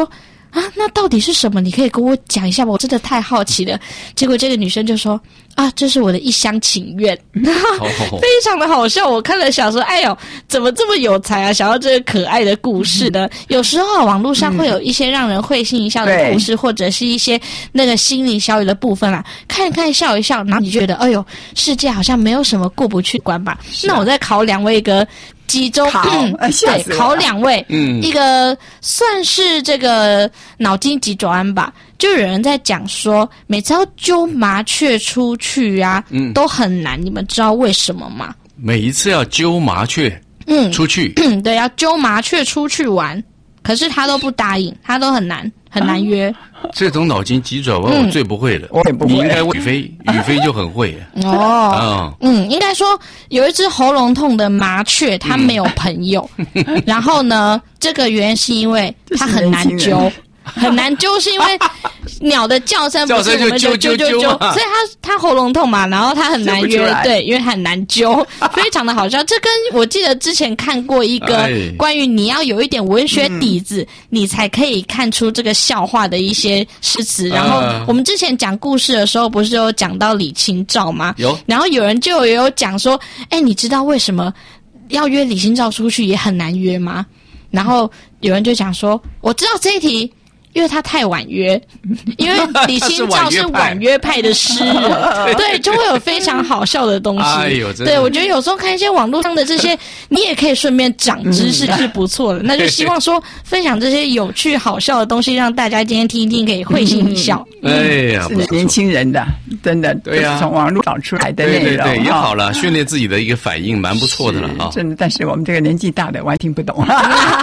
啊，那到底是什么？你可以跟我讲一下吗？我真的太好奇了。结果这个女生就说啊，这是我的一厢情愿，非常的好笑。我看了想说，哎呦，怎么这么有才啊？想要这个可爱的故事呢？嗯、有时候网络上会有一些让人会心一笑的故事，嗯、或者是一些那个心灵小语的部分啦，看一看笑一笑，然后你觉得，哎呦，世界好像没有什么过不去关吧？啊、那我再考两位一个。几周考、嗯、 对考两位，嗯，一个算是这个脑筋急转弯吧，就有人在讲说，每次要揪麻雀出去啊，嗯，都很难，你们知道为什么吗？ 每一次要揪麻雀，嗯，出去， 嗯，对，要揪麻雀出去玩，可是他都不答应，他都很难很难约。啊这种脑筋急转弯我最不会了， 我也不会。 你应该问宇飞，宇飞就很会哦。嗯，应该说有一只喉咙痛的麻雀，它没有朋友。嗯、然后呢，这个原因是因为它很难揪。很难揪，是因为鸟的叫声不是我们就揪揪揪，所以它它喉咙痛嘛，然后它很难约，对，因为它很难揪，非常的好笑。这跟我记得之前看过一个关于你要有一点文学底子，嗯、你才可以看出这个笑话的一些诗词。然后我们之前讲故事的时候，不是有讲到李清照吗？ 有， 然后有人就有讲说，哎，你知道为什么要约李清照出去也很难约吗？然后有人就讲说，我知道这一题。因为他太晚约，因为李清照是婉约派的诗人，对，就会有非常好笑的东西。 哎呦， 对，我觉得有时候看一些网络上的这些，你也可以顺便长知识，是不错的。那就希望说分享这些有趣好笑的东西，让大家今天听一听，可以会心一笑。 哎呀， 是年轻人的，真的， 对呀， 从网络找出来的内容， 对对对，也好了，训练自己的一个反应，蛮不错的了啊。 真的，但是我们这个年纪大的，我还听不懂。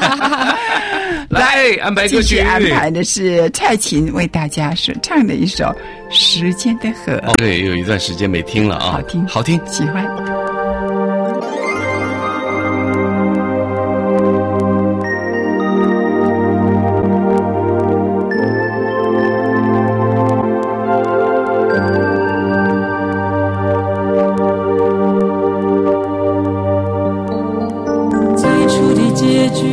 来安排歌曲， 安排的是蔡琴为大家所唱的一首《时间的河》。 哦，对，有一段时间没听了啊， 好听， 好听， 喜欢。 最初的结局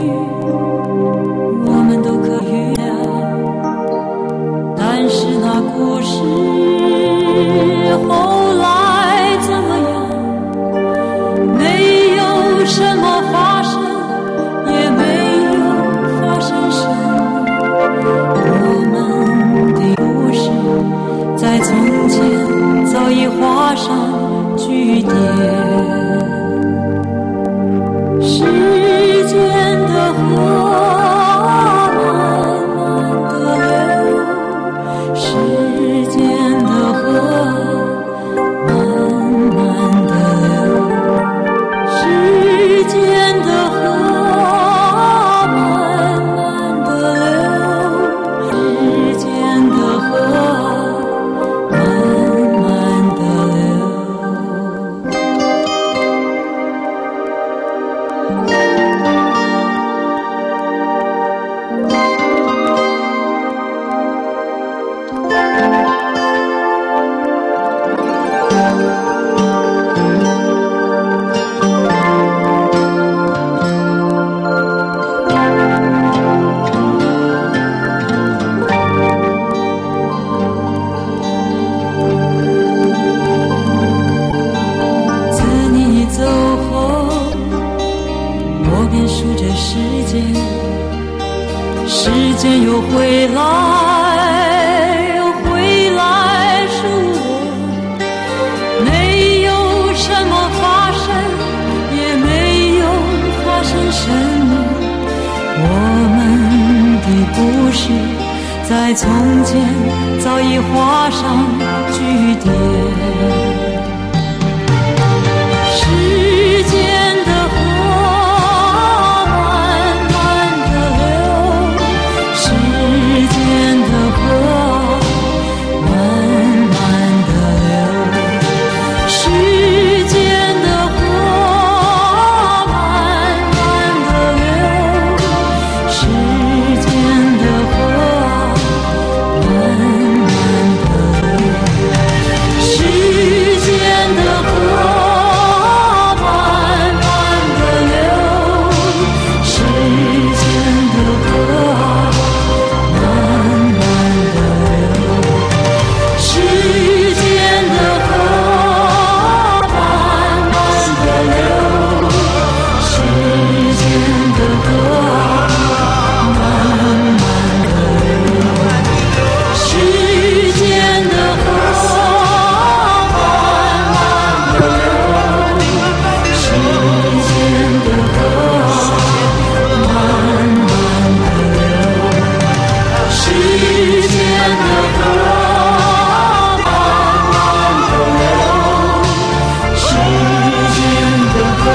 后来怎么样？没有什么发生，也没有发生什么。我们的故事在从前早已画上句点。时间的河。在从前早已画上句点。时间的河慢慢地流，时间的河慢慢地流，时间的河慢慢地流，时间的河慢慢地流，时间的河慢慢地流，时间的河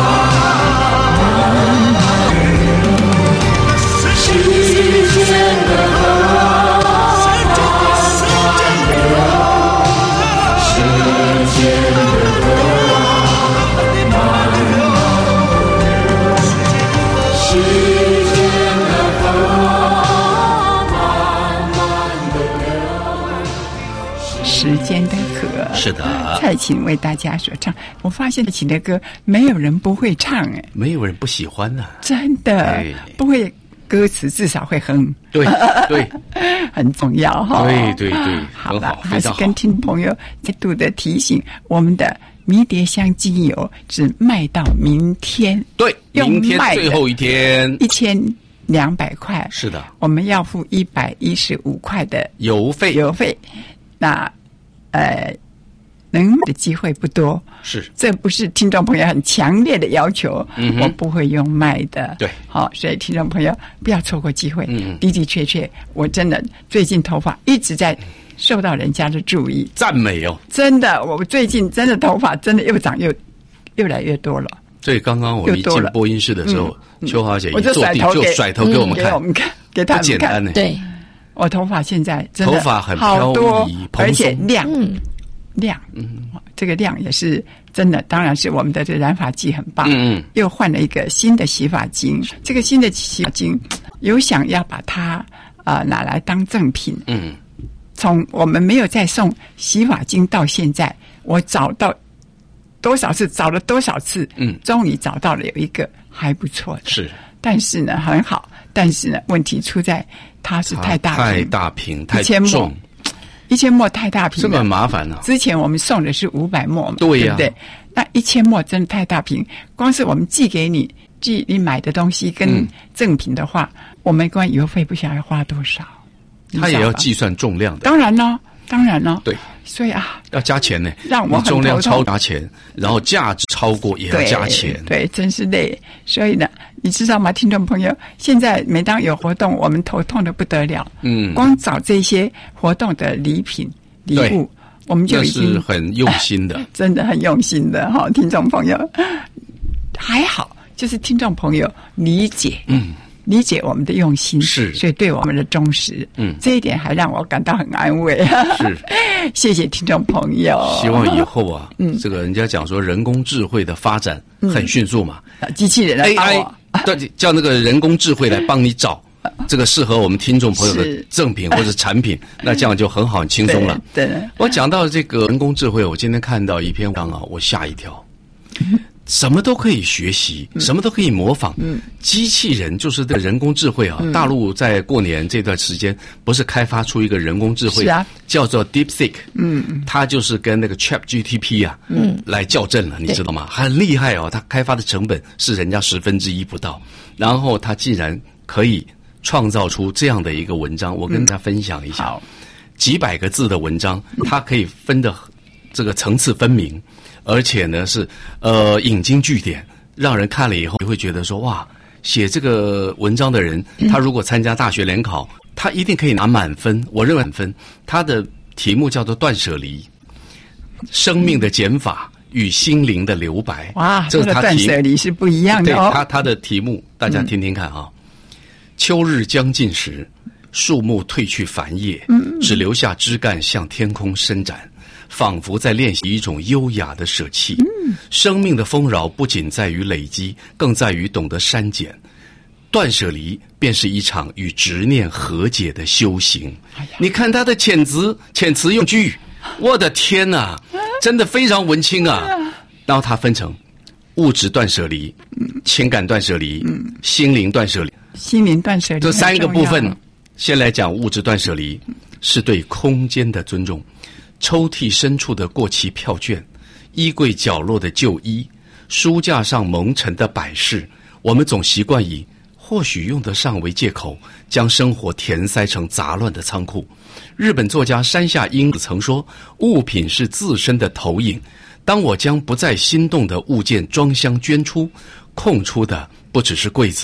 慢慢地流，时间的河慢慢地流，时间的河慢慢地流，时间的河慢慢地流。 时间的河， 是的， 蔡琴为大家所唱。我发现蔡琴的歌没有人不会唱，哎， 没有人不喜欢呢、啊， 真的不会。歌词至少会哼， 对对， 很重要哈。 对对对， 好了， 还是跟听众朋友再度的提醒，我们的迷迭香精油只卖到明天， 对，明天最后一天， 一千两百块， 是的， 我们要付一百一十五块的邮费， 邮费，那呃。能买的机会不多， 是， 这不是听众朋友很强烈的要求，嗯、我不会用卖的， 对， 好，所以听众朋友不要错过机会。 嗯， 的的确确，我真的最近头发一直在受到人家的注意， 赞美哦， 真的，我最近真的头发真的又长又越来越多了。 所以刚刚我们一进播音室的时候， 嗯、 秋华姐一坐地就甩头给我们看， 嗯、给我们看，给他们看， 不简单呢。 对， 我头发现在真的头发很好多，而且亮。 嗯亮，嗯，这个亮也是真的，当然是我们的这染发剂很棒， 嗯嗯， 又换了一个新的洗发精，这个新的洗发精有想要把它啊、呃、拿来当赠品， 嗯， 从我们没有再送洗发精到现在，我找到多少次，找了多少次， 嗯， 终于找到了有一个还不错的， 是， 但是呢很好，但是呢问题出在它是太大瓶， 太大瓶，太重。 一千墨太大瓶， 这个很麻烦呢、啊。 之前我们送的是五百墨嘛， 对呀、啊， 对不对？那一千墨真的太大瓶，光是我们寄给你，寄你买的东西跟赠品的话，嗯、我们光邮费不晓得要花多少。 他也要计算重量的， 当然了，当然了， 对， 所以啊， 要加钱呢， 让我很重量超加钱，然后价值超过也要加钱， 对，对真是累。所以呢，你知道吗，听众朋友？现在每当有活动，我们头痛的不得了。 嗯， 光找这些活动的礼品、礼物，我们就已经是很用心的， 真的很用心的哈，听众朋友。还好，就是听众朋友理解， 嗯。 理解我们的用心， 是， 所以对我们的忠实， 嗯， 这一点还让我感到很安慰。 是， 谢谢听众朋友。 希望以后啊，嗯，这个人家讲说人工智慧的发展很迅速嘛， 嗯、机器人来 A I 叫那个人工智慧来帮你找这个适合我们听众朋友的赠品或者产品，那这样就很好很轻松了。 对，对我讲到这个人工智慧，我今天看到一篇文章啊，我吓一跳。什么都可以学习，嗯、什么都可以模仿。嗯，机器人就是这个人工智慧啊。嗯、大陆在过年这段时间，不是开发出一个人工智慧， 是啊， 叫做 DeepSeek。 嗯， 它就是跟那个 ChatGPT 啊， 嗯， 来校正了，你知道吗？很厉害哦，它开发的成本是人家十分之一不到，然后它竟然可以创造出这样的一个文章，我跟大家分享一下。 嗯、好， 几百个字的文章，它可以分的这个层次分明。而且呢是呃引经据典，让人看了以后就会觉得说哇，写这个文章的人，他如果参加大学联考，他一定可以拿满分。我认为满分。他的题目叫做断舍离，生命的减法与心灵的留白。 哇， 这是他断舍离是不一样的哦。 对，他他的题目大家听听看啊。嗯、秋日将近时，树木褪去繁叶，嗯、只留下枝干向天空伸展。仿佛在练习一种优雅的舍弃。嗯，生命的丰饶不仅在于累积，更在于懂得删减。断舍离便是一场与执念和解的修行。哎、你看他的遣词遣词用句，我的天哪，真的非常文青啊！然后他分成物质断舍离、嗯、情感断舍离、嗯、心灵断舍离。 心灵断舍离这三个部分，先来讲物质断舍离，是对空间的尊重。抽屉深处的过期票券，衣柜角落的旧衣，书架上蒙尘的摆饰，我们总习惯以或许用得上为借口，将生活填塞成杂乱的仓库。日本作家山下英子曾说，物品是自身的投影，当我将不再心动的物件装箱捐出，空出的不只是柜子，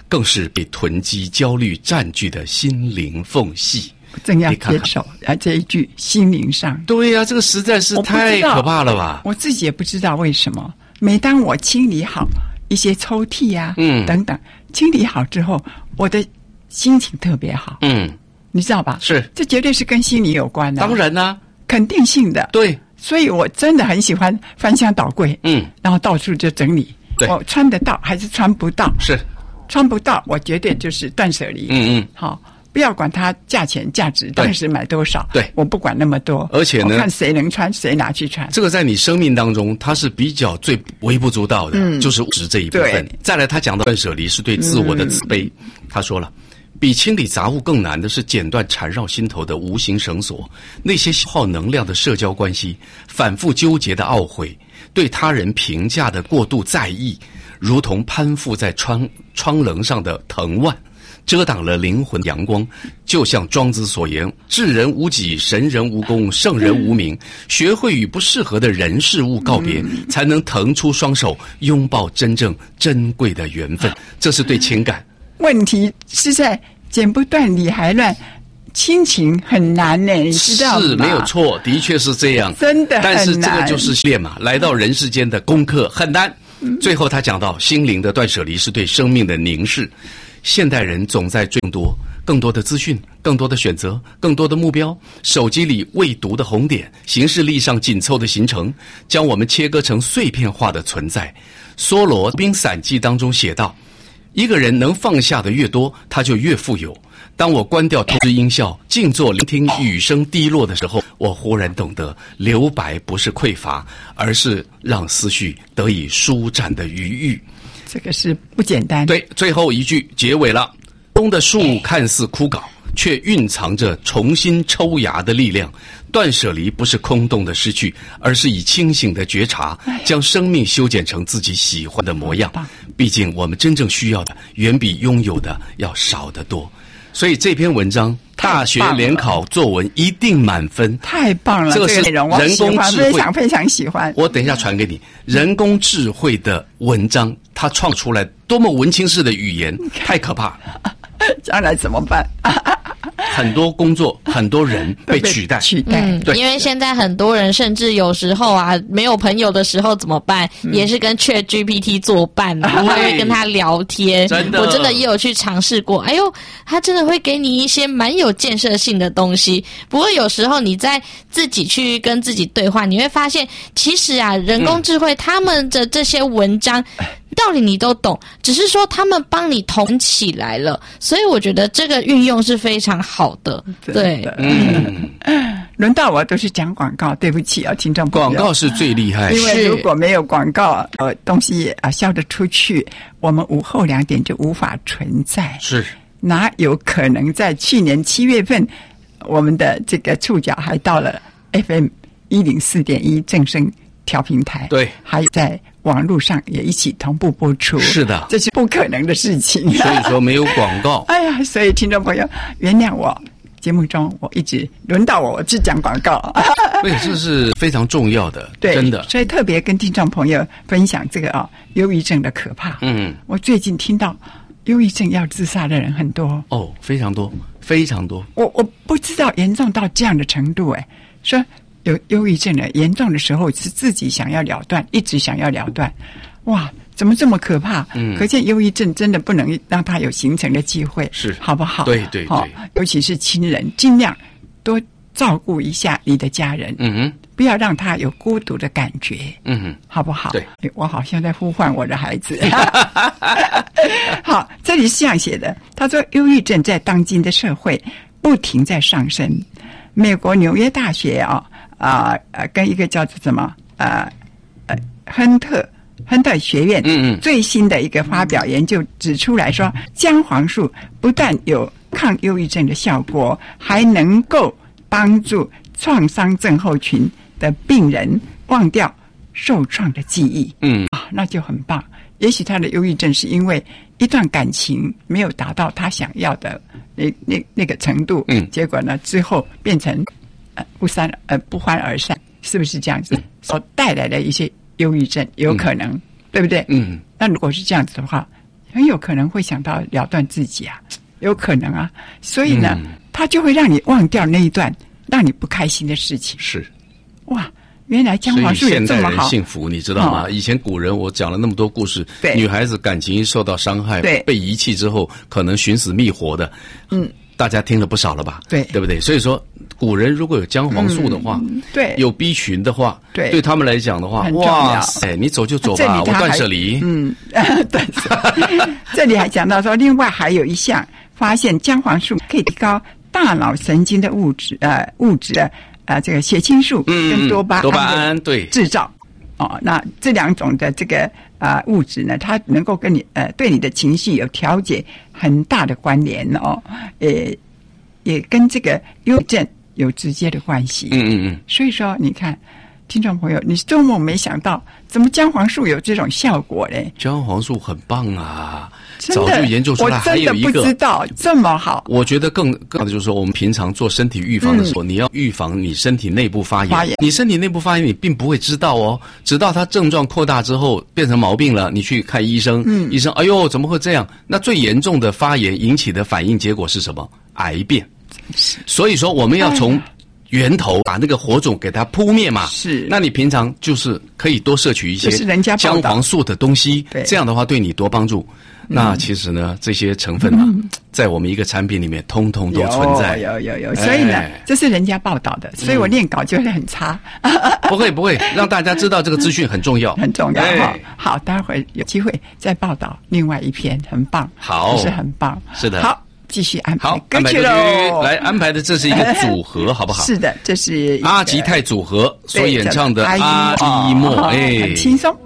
更是被囤积焦虑占据的心灵缝隙。 正要接受啊这一句心灵上。 对呀、啊，这个实在是太可怕了吧！ 我自己也不知道为什么，每当我清理好一些抽屉啊，嗯，等等，清理好之后，我的心情特别好， 嗯， 你知道吧？ 是， 这绝对是跟心理有关的。 当然啦、啊， 肯定性的。 对， 所以我真的很喜欢翻箱倒柜， 嗯， 然后到处就整理。 对， 我穿得到还是穿不到？ 是， 穿不到，我绝对就是断舍离。 嗯嗯， 好。不要管它价钱价值，当时买多少， 对， 我不管那么多。 而且呢， 我看谁能穿，谁拿去穿。 这个在你生命当中，它是比较最微不足道的，嗯、就是物质这一部分。再来，他讲到断舍离是对自我的慈悲。嗯、他说了，比清理杂物更难的是剪断缠绕心头的无形绳索，那些消耗能量的社交关系，反复纠结的懊悔，对他人评价的过度在意，如同攀附在窗窗棱上的藤蔓。遮挡了灵魂阳光，就像庄子所言：“智人无己，神人无功，圣人无名。”学会与不适合的人事物告别，嗯、才能腾出双手，拥抱真正珍贵的缘分。这是对情感。 问题是在剪不断理还乱，亲情很难呢，你知道吗？ 是没有错，的确是这样， 真的很难。 但是这个就是练嘛，来到人世间的功课很难。嗯、最后他讲到，心灵的断舍离是对生命的凝视。现代人总在追更多、更多的资讯、更多的选择、更多的目标。手机里未读的红点，行事历上紧凑的行程，将我们切割成碎片化的存在。梭罗《兵散记》当中写道：一个人能放下的越多，他就越富有。当我关掉通知音效，静坐聆听雨声滴落的时候，我忽然懂得，留白不是匮乏，而是让思绪得以舒展的余裕。 这个是不简单。 对，最后一句结尾了。冬的树看似枯槁，却蕴藏着重新抽芽的力量。断舍离不是空洞的失去，而是以清醒的觉察，将生命修剪成自己喜欢的模样。毕竟我们真正需要的，远比拥有的要少得多。所以这篇文章，大学联考作文一定满分。 太棒了！ 这个是人工智慧， 非常非常喜欢。 我等一下传给你。人工智慧的文章，它创出来多么文青式的语言，太可怕了。 将来怎么办？ 很多工作，很多人被取代， 取代。 嗯，对，因为现在很多人甚至有时候啊，没有朋友的时候怎么办？嗯、也是跟 Chat G P T 作伴啊，还会跟他聊天。 真的， 我真的也有去尝试过。哎呦，他真的会给你一些蛮有建设性的东西。不过有时候你在自己去跟自己对话，你会发现，其实啊，人工智慧他们的这些文章。嗯道理你都懂，只是说他们帮你统起来了，所以我觉得这个运用是非常好的。对， 嗯， 轮到我都是讲广告，对不起啊，听众朋友。 广告是最厉害， 因为如果没有广告，呃，东西啊销得出去，我们午后两点就无法存在。 是， 哪有可能在去年七月份，我们的这个触角还到了 F M 一零四点一正声调频台， 对， 还在。网络上也一起同步播出， 是的， 这是不可能的事情。 所以说没有广告。 哎呀，所以听众朋友原谅我，节目中我一直轮到我，我只讲广告。 对，这是非常重要的， 对， 真的。 所以特别跟听众朋友分享这个啊，忧郁症的可怕。 嗯， 我最近听到忧郁症要自杀的人很多哦，非常多，非常多。 我我不知道严重到这样的程度，哎，说。有忧郁症的严重的时候是自己想要了断，一直想要了断，哇，怎么这么可怕？嗯，可见忧郁症真的不能让它有形成的机会， 是好不好？ 对对对、哦， 尤其是亲人，尽量多照顾一下你的家人， 嗯哼， 不要让他有孤独的感觉， 嗯哼， 好不好？ 对， 我好像在呼唤我的孩子。好，这里是这样写的，他说，忧郁症在当今的社会不停在上升。美国纽约大学啊。啊呃，跟一个叫做什么呃呃亨特亨特学院嗯嗯最新的一个发表研究指出来说，姜黄素不但有抗忧郁症的效果，还能够帮助创伤症候群的病人忘掉受创的记忆。 嗯啊，那就很棒。也许他的忧郁症是因为一段感情没有达到他想要的那那那个程度， 嗯， 结果呢之后变成。呃，不散呃不欢而散，是不是这样子？所带来的一些忧郁症，有可能，嗯、对不对？ 嗯。 那如果是这样子的话， 很有可能会想到了断自己啊，有可能啊。所以呢，嗯、他就会让你忘掉那一段让你不开心的事情。 是， 哇。原来姜黄素有这么好， 所以现代人幸福，你知道吗？哦、以前古人我讲了那么多故事，女孩子感情受到伤害，被遗弃之后，可能寻死觅活的，嗯，大家听了不少了吧？ 对， 对不对？所以说，古人如果有姜黄素的话， 嗯、对， 有 B 群的话， 对， 对他们来讲的话，哇塞，你走就走吧，我断舍离， 嗯，断舍离。这里还讲到说，另外还有一项发现，姜黄素可以提高大脑神经的物质，呃，物质的。啊，这个血清素跟多巴胺多巴胺对制造哦，那这两种的这个啊、呃、物质呢，它能够跟你呃对你的情绪有调节很大的关联哦，也也跟这个忧郁症有直接的关系。 嗯嗯嗯。 所以说，你看，听众朋友，你做梦没想到，怎么姜黄素有这种效果嘞？ 姜黄素很棒啊！早就研究出来，还有一个我真的不知道这么好。 我觉得更更的就是说，我们平常做身体预防的时候，嗯、你要预防你身体内部发炎。发炎，你身体内部发炎，你并不会知道哦，直到它症状扩大之后变成毛病了，你去看医生，嗯，医生，哎呦，怎么会这样？那最严重的发炎引起的反应结果是什么？癌变。所以说，我们要从源头把那个火种给它扑灭嘛。 是。 那你平常就是可以多摄取一些姜黄素的东西， 对， 这样的话对你多帮助。那其实呢，这些成分啊，嗯、在我们一个产品里面，通通都存在。 有有有有，所以呢，哎、这是人家报道的，所以我念稿就会很差。 嗯、不会不会，让大家知道这个资讯很重要， 很重要哈、哎。好，待会有机会再报道另外一篇，很棒， 好， 是很棒， 是的。 好，继续安排好歌曲喽。 来安排的这是一个组合，好不好？ 是的，这是阿吉泰组合所演唱的《阿依莫》，哎， 很轻松。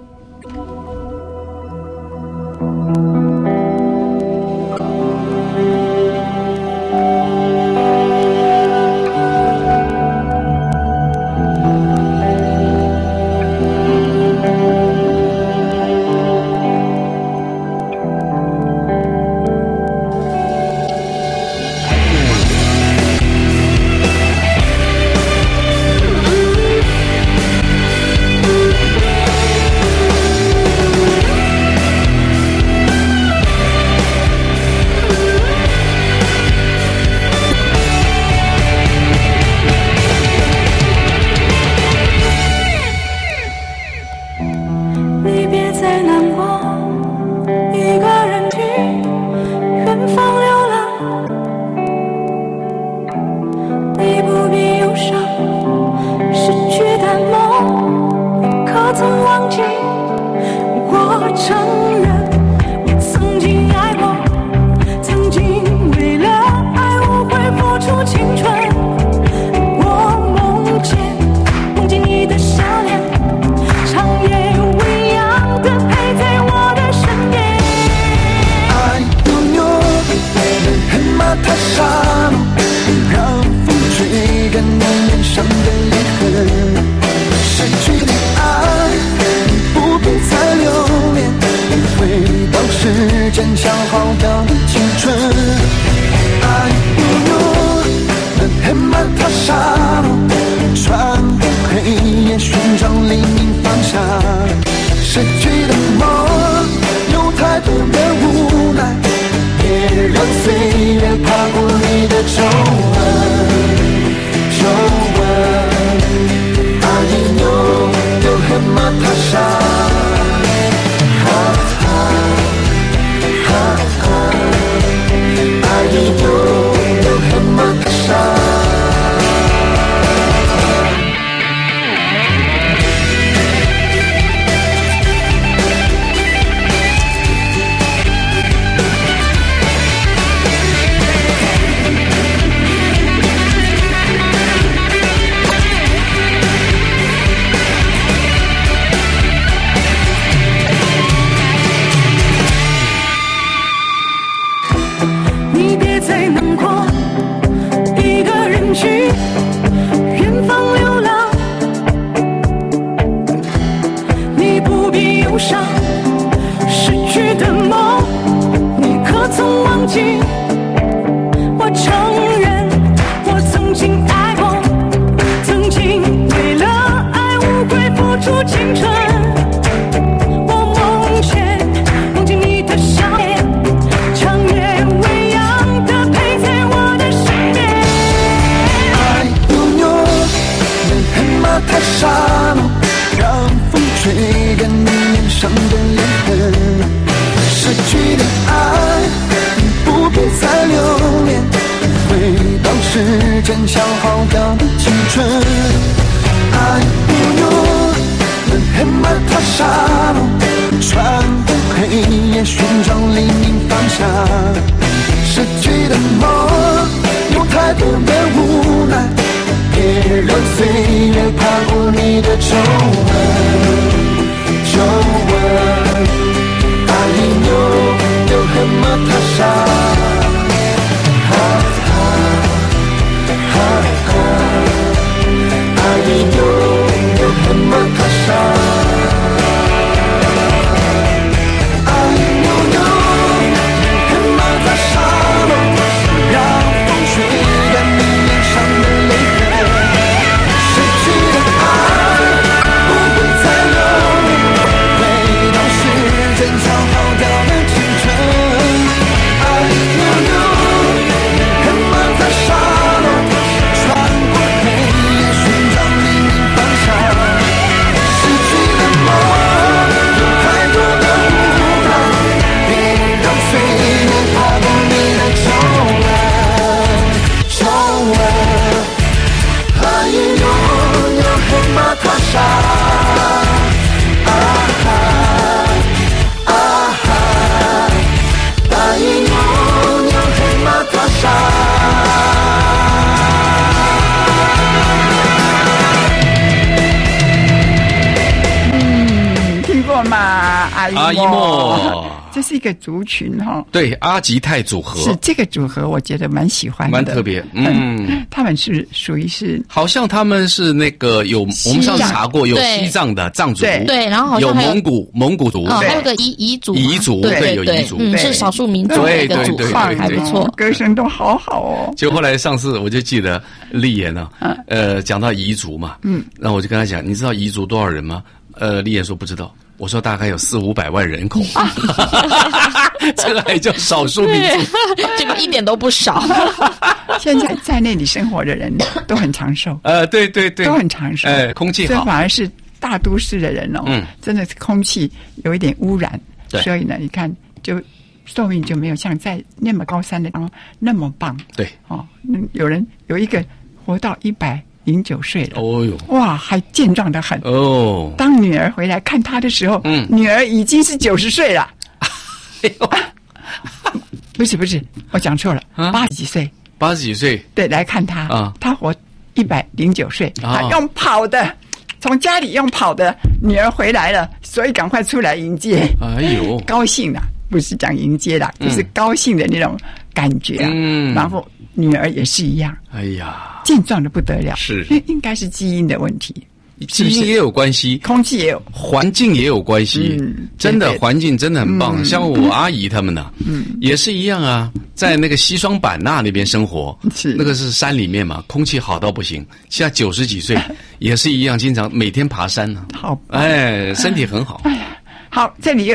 失去的爱，不必再留恋。 消耗掉的青春。爱不用能黑马踏沙路，穿过黑夜寻找黎明方向。失去的梦有太多的无奈，别让岁月爬过你的皱纹。皱纹，爱已有有黑马踏沙。 阿依莫， 这是一个族群哈。 对，阿吉泰组合是这个组合，我觉得蛮喜欢的， 蛮特别。嗯， 嗯他们是属于是， 好像他们是那个有我们上次查过，有西藏的藏族， 对，然后好像有蒙古蒙古族， 哦，还有个彝彝族， 彝族对，有彝族， 嗯，是少数民族的一个组合，还不错， 歌声都好好哦。 就后来上次我就记得丽妍呢，呃，讲到彝族嘛，嗯，然后我就跟他讲，你知道彝族多少人吗？呃，丽妍说不知道。我说大概有四五百万人口，这个还叫少数民族， 这个一点都不少。 现在在那里生活的人都很长寿， 呃，对对对， 都很长寿， 哎，空气好， 这反而是大都市的人哦，嗯，真的是空气有一点污染，所以呢，你看就寿命就没有像在那么高山的地方那么棒， 对， 哦，有人有一个活到一百。零九岁了， 哦哟， 哇，还健壮得很哦。 当女儿回来看他的时候，嗯，女儿已经是九十岁了。哎呦，不是不是，我讲错了，八十几岁， 八十几岁， 对，来看他啊，他活一百零九岁，啊，用跑的，从家里用跑的，女儿回来了，所以赶快出来迎接。 哎呦， 高兴啦，不是讲迎接啦，就是高兴的那种感觉啊。嗯，然后女儿也是一样。 哎呀。 健壮的不得了， 是应该是基因的问题， 基因也有关系， 空气也有， 环境也有关系。嗯，真的环境真的很棒。嗯、像我阿姨他们呢，嗯，也是一样啊，在那个西双版纳那边生活， 是那个是山里面嘛，空气好到不行。现在九十几岁也是一样，经常每天爬山呢、 啊。好， 哎，身体很好。 哎呀，好，这里有。